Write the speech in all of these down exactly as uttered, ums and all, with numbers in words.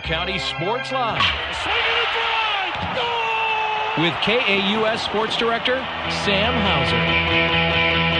County Sports Live. With K A U S Sports Director, Sam Hauser.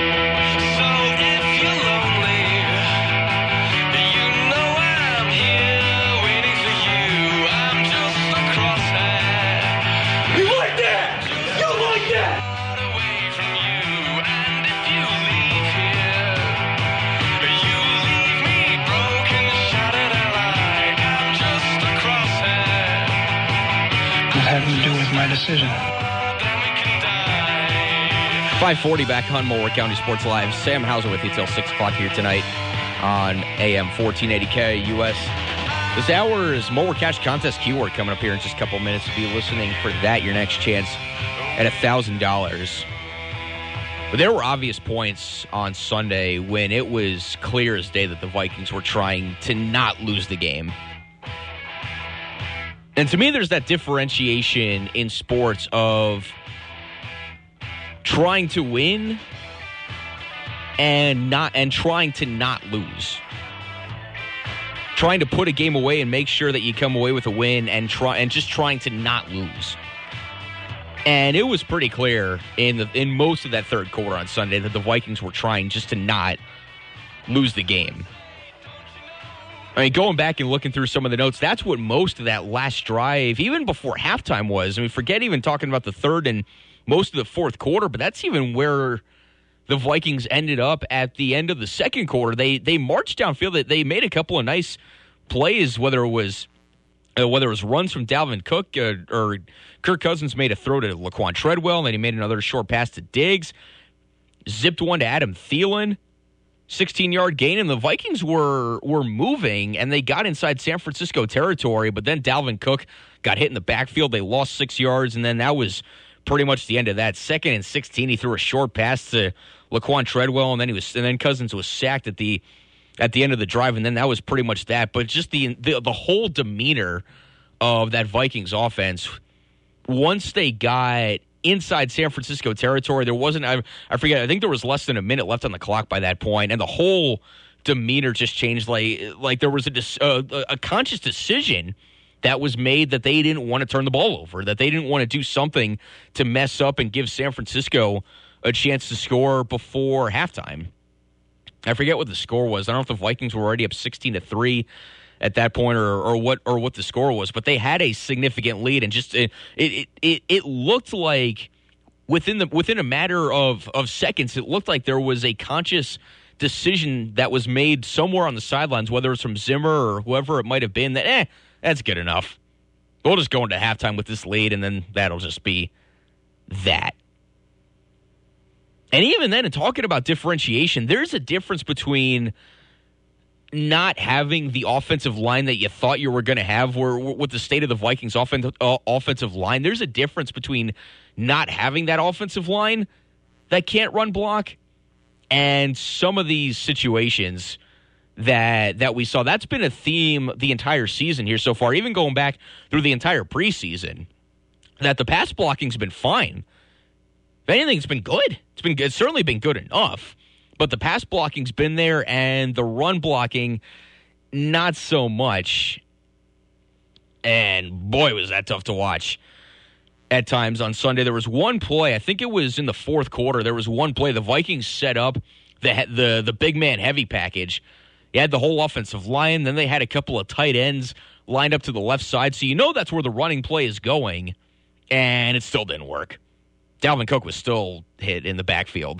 Having to do with my decision. five forty back on Moore County Sports Live. Sam Hauser with you till six o'clock here tonight on A M fourteen eighty K U S. This hour is Moore Cash Contest keyword coming up here in just a couple minutes. Be listening for that, your next chance at one thousand dollars. But there were obvious points on Sunday when it was clear as day that the Vikings were trying to not lose the game. And to me, there's that differentiation in sports of trying to win and not and trying to not lose. Trying to put a game away and make sure that you come away with a win and try and just trying to not lose. And it was pretty clear in the in most of that third quarter on Sunday that the Vikings were trying just to not lose the game. I mean, going back and looking through some of the notes, that's what most of that last drive, even before halftime, was. I mean, forget even talking about the third and most of the fourth quarter, but that's even where the Vikings ended up at the end of the second quarter. They they marched downfield. They, they made a couple of nice plays, whether it was uh, whether it was runs from Dalvin Cook uh, or Kirk Cousins made a throw to Laquan Treadwell, and then he made another short pass to Diggs, zipped one to Adam Thielen. sixteen-yard gain, and the Vikings were were moving, and they got inside San Francisco territory, but then Dalvin Cook got hit in the backfield. They lost six yards, and then that was pretty much the end of that. Second and sixteen, he threw a short pass to Laquan Treadwell, and then he was, and then Cousins was sacked at the at the end of the drive, and then that was pretty much that. But just the the, the whole demeanor of that Vikings offense, once they got inside San Francisco territory, there wasn't, I, I forget, I think there was less than a minute left on the clock by that point, and the whole demeanor just changed. Like, like there was a, a, a conscious decision that was made that they didn't want to turn the ball over, that they didn't want to do something to mess up and give San Francisco a chance to score before halftime. I forget what the score was. I don't know if the Vikings were already up sixteen to three at that point, or or what or what the score was, but they had a significant lead, and just it it it, it looked like within the within a matter of, of seconds, it looked like there was a conscious decision that was made somewhere on the sidelines, whether it's from Zimmer or whoever it might have been, that eh, that's good enough. We'll just go into halftime with this lead, and then that'll just be that. And even then, in talking about differentiation, there's a difference between not having the offensive line that you thought you were going to have, where with the state of the Vikings offen- uh, offensive line, there's a difference between not having that offensive line that can't run block and some of these situations that that we saw. That's been a theme the entire season here so far, even going back through the entire preseason, that the pass blocking's been fine. If anything, it's been good. It's been it's certainly been good enough. But the pass blocking's been there, and the run blocking, not so much. And boy, was that tough to watch at times on Sunday. There was one play, I think it was in the fourth quarter, there was one play the Vikings set up the the, the big man heavy package. You had the whole offensive line, then they had a couple of tight ends lined up to the left side, so you know that's where the running play is going, and it still didn't work. Dalvin Cook was still hit in the backfield.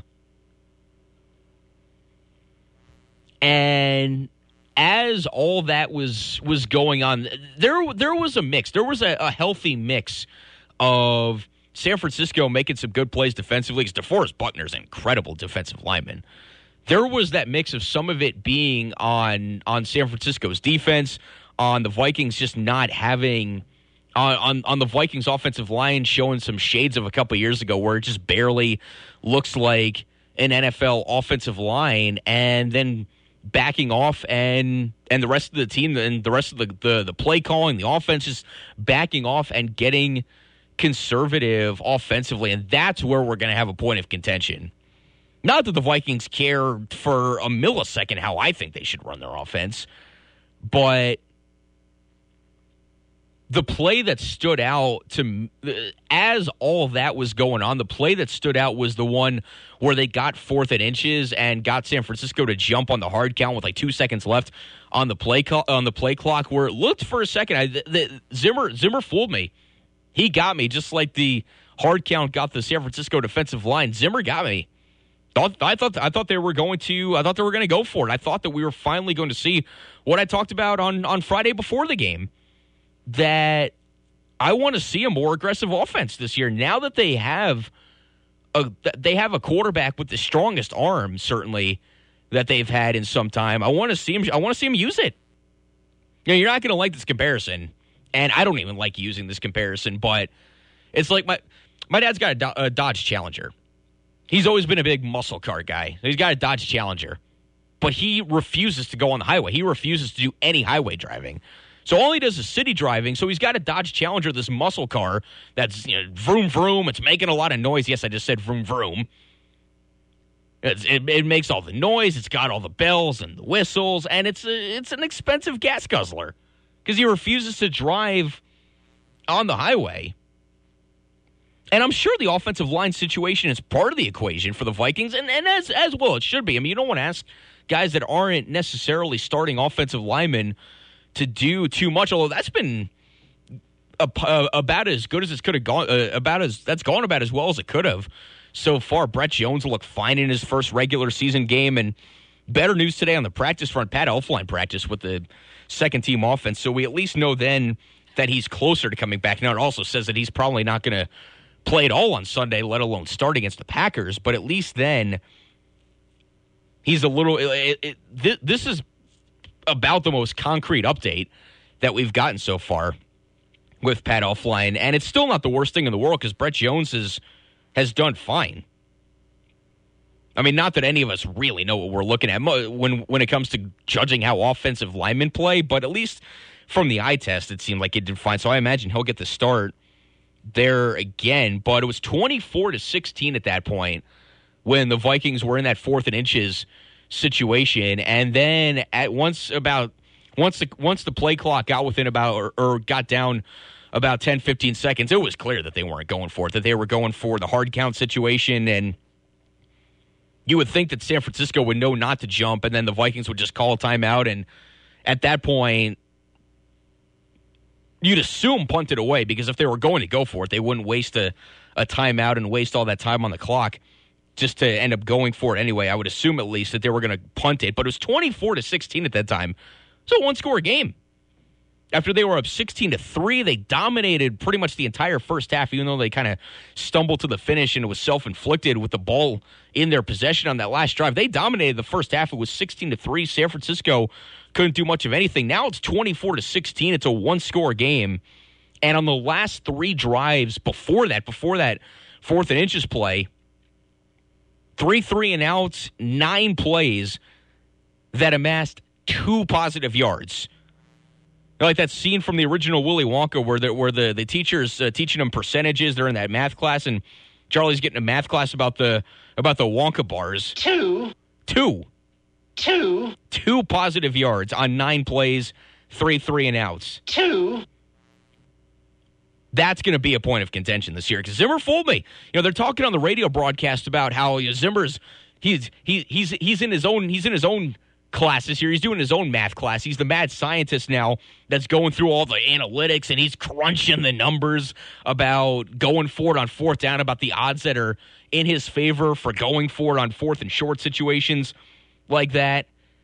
And as all that was was going on, there there was a mix. There was a, a healthy mix of San Francisco making some good plays defensively, because DeForest Buckner's an incredible defensive lineman. There was that mix of some of it being on on San Francisco's defense, on the Vikings just not having on on, on the Vikings offensive line showing some shades of a couple years ago, where it just barely looks like an N F L offensive line, and then backing off, and and the rest of the team and the rest of the, the, the play calling, the offense is backing off and getting conservative offensively, and that's where we're going to have a point of contention. Not that the Vikings care for a millisecond how I think they should run their offense, but the play that stood out to as all of that was going on, the play that stood out was the one where they got fourth and inches and got San Francisco to jump on the hard count with like two seconds left on the play co- on the play clock. Where it looked for a second, I, the, the, Zimmer Zimmer fooled me. He got me just like the hard count got the San Francisco defensive line. Zimmer got me. Thought, I thought I thought they were going to I thought they were going to go for it. I thought that we were finally going to see what I talked about on, on Friday before the game. That I want to see a more aggressive offense this year. Now that they have a they have a quarterback with the strongest arm, certainly, that they've had in some time. I want to see him. I want to see him use it. You know, you're not going to like this comparison, and I don't even like using this comparison. But it's like my my dad's got a, a Dodge Challenger. He's always been a big muscle car guy. He's got a Dodge Challenger, but he refuses to go on the highway. He refuses to do any highway driving. So all he does is city driving. So he's got a Dodge Challenger, this muscle car that's, you know, vroom, vroom. It's making a lot of noise. Yes, I just said vroom, vroom. It's, it, it makes all the noise. It's got all the bells and the whistles. And it's a, it's an expensive gas guzzler because he refuses to drive on the highway. And I'm sure the offensive line situation is part of the equation for the Vikings, and, and as, as well it should be. I mean, you don't want to ask guys that aren't necessarily starting offensive linemen to do too much, although that's been a, uh, about as good as it could have gone, uh, about as that's gone about as well as it could have so far. Brett Jones looked fine in his first regular season game, and better news today on the practice front. Pat Elflein practiced with the second team offense, so we at least know then that he's closer to coming back. Now, it also says that he's probably not going to play at all on Sunday, let alone start against the Packers, but at least then he's a little it, it, it, this is about the most concrete update that we've gotten so far with Pat Elflein, and it's still not the worst thing in the world because Brett Jones has, has done fine. I mean, not that any of us really know what we're looking at when when it comes to judging how offensive linemen play, but at least from the eye test, it seemed like it did fine. So I imagine he'll get the start there again, but it was twenty-four to sixteen at that point when the Vikings were in that fourth and inches situation, and then at once about once the once the play clock got within about or, or got down about ten, fifteen seconds, it was clear that they weren't going for it, that they were going for the hard count situation, and you would think that San Francisco would know not to jump, and then the Vikings would just call a timeout, and at that point you'd assume punt it away, because if they were going to go for it, they wouldn't waste a, a timeout and waste all that time on the clock just to end up going for it anyway. I would assume at least that they were going to punt it, but it was twenty-four to sixteen at that time. So one score game. After they were up sixteen to three, they dominated pretty much the entire first half, even though they kind of stumbled to the finish and it was self-inflicted with the ball in their possession on that last drive. They dominated the first half. It was sixteen to three. San Francisco couldn't do much of anything. Now it's twenty-four to sixteen. It's a one-score game. And on the last three drives before that, before that fourth and inches play, three three and outs, nine plays that amassed two positive yards. Like that scene from the original Willy Wonka where the, where the, the teacher's uh, teaching them percentages. They're in that math class, and Charlie's getting a math class about the about the Wonka bars. Two. Two. Two. Two positive yards on nine plays, three three and outs. Two. That's going to be a point of contention this year because Zimmer fooled me. You know, they're talking on the radio broadcast about how you know, Zimmer's he's he, he's he's in his own he's in his own class this year. He's doing his own math class. He's the mad scientist now that's going through all the analytics, and he's crunching the numbers about going for it on fourth down, about the odds that are in his favor for going for it on fourth and short situations like that.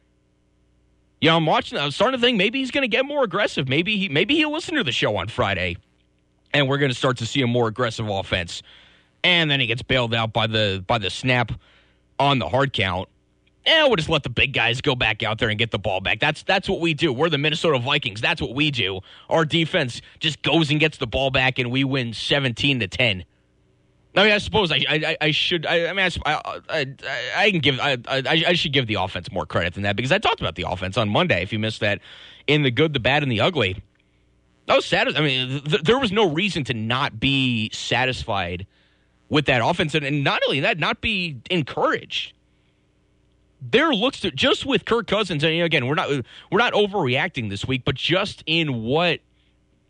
You know, I'm watching. I'm starting to think maybe he's going to get more aggressive. Maybe he maybe he'll listen to the show on Friday, and we're going to start to see a more aggressive offense. And then he gets bailed out by the by the snap on the hard count. And we'll just let the big guys go back out there and get the ball back. That's that's what we do. We're the Minnesota Vikings. That's what we do. Our defense just goes and gets the ball back, and we win seventeen to ten. I mean, I suppose I I, I should. I, I mean, I, I, I can give. I, I I should give the offense more credit than that because I talked about the offense on Monday. If you missed that, in the good, the bad, and the ugly, I was sad. I mean, th- there was no reason to not be satisfied with that offense, and, and not only that, not be encouraged. There looks to just with Kirk Cousins, and again, we're not we're not overreacting this week, but just in what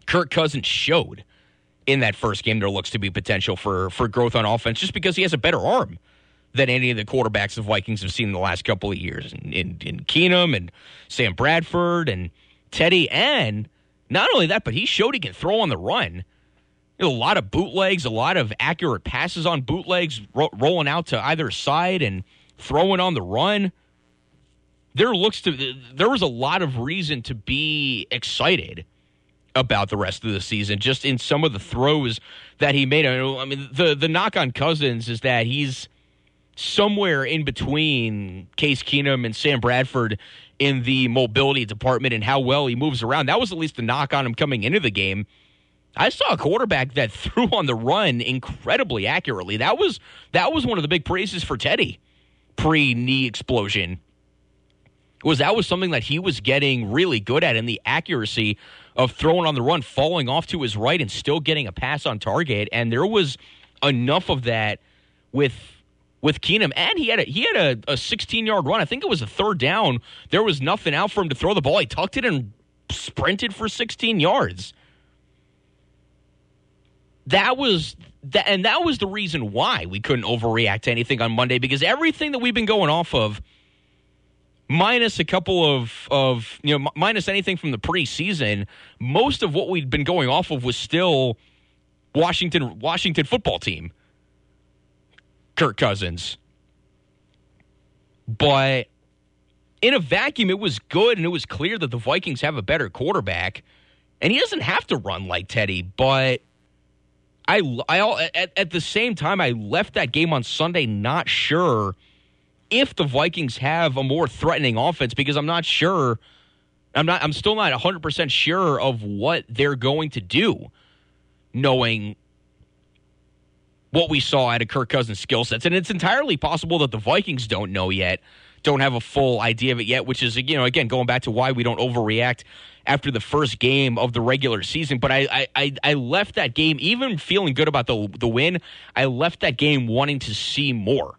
Kirk Cousins showed in that first game there looks to be potential for, for growth on offense just because he has a better arm than any of the quarterbacks the Vikings have seen in the last couple of years. In, in, in Keenum and Sam Bradford and Teddy. And not only that, but he showed he can throw on the run. You know, a lot of bootlegs, a lot of accurate passes on bootlegs, ro- rolling out to either side and throwing on the run. There looks to there was a lot of reason to be excited about the rest of the season, just in some of the throws that he made. I mean, the the knock on Cousins is that he's somewhere in between Case Keenum and Sam Bradford in the mobility department and how well he moves around. That was at least the knock on him coming into the game. I saw a quarterback that threw on the run incredibly accurately. That was that was one of the big praises for Teddy pre-knee explosion. Was that was something that he was getting really good at, and the accuracy of throwing on the run, falling off to his right and still getting a pass on target. And there was enough of that with with Keenum, and he had a he had a sixteen-yard run. I think it was a third down. There was nothing out for him to throw the ball. He tucked it and sprinted for sixteen yards. That was that, and that was the reason why we couldn't overreact to anything on Monday, because everything that we've been going off of, minus a couple of, of you know, minus anything from the preseason, most of what we'd been going off of was still Washington Washington football team. Kirk Cousins. But in a vacuum, it was good, and it was clear that the Vikings have a better quarterback, and he doesn't have to run like Teddy, but I, I at, at the same time, I left that game on Sunday not sure if the Vikings have a more threatening offense, because I'm not sure, I'm not, I'm still not one hundred percent sure of what they're going to do, knowing what we saw out of Kirk Cousins' skill sets. And it's entirely possible that the Vikings don't know yet, don't have a full idea of it yet, which is, you know, again, going back to why we don't overreact after the first game of the regular season. But I I, I left that game, even feeling good about the the win, I left that game wanting to see more.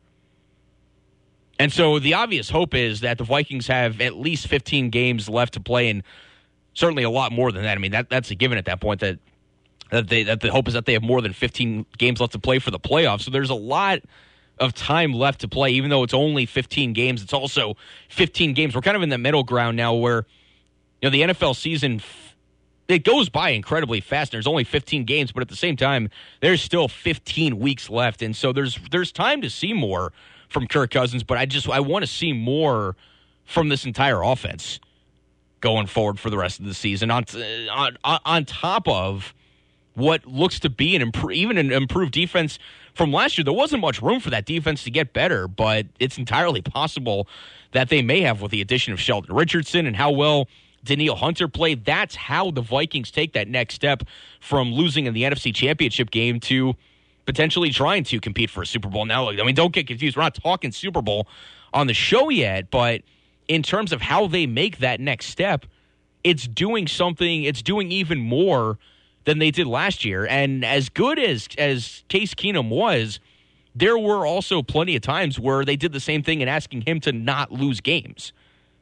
And so the obvious hope is that the Vikings have at least fifteen games left to play, and certainly a lot more than that. I mean, that that's a given at that point, that that they that the hope is that they have more than fifteen games left to play for the playoffs. So there's a lot of time left to play, even though it's only fifteen games. It's also fifteen games. We're kind of in the middle ground now where, you know, the N F L season, it goes by incredibly fast. There's only fifteen games, but at the same time, there's still fifteen weeks left. And so there's there's time to see more from Kirk Cousins, but I just I want to see more from this entire offense going forward for the rest of the season, on on, on top of what looks to be an improve, even an improved defense from last year. There wasn't much room for that defense to get better, but it's entirely possible that they may have with the addition of Sheldon Richardson and how well Danielle Hunter played. That's how the Vikings take that next step from losing in the N F C Championship game to potentially trying to compete for a Super Bowl. Now, I mean, don't get confused. We're not talking Super Bowl on the show yet, but in terms of how they make that next step, it's doing something, it's doing even more than they did last year. And as good as, as Case Keenum was, there were also plenty of times where they did the same thing and asking him to not lose games.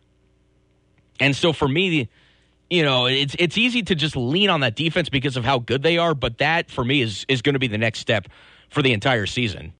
And so for me, you know, it's it's easy to just lean on that defense because of how good they are, but that, for me, is, is going to be the next step for the entire season.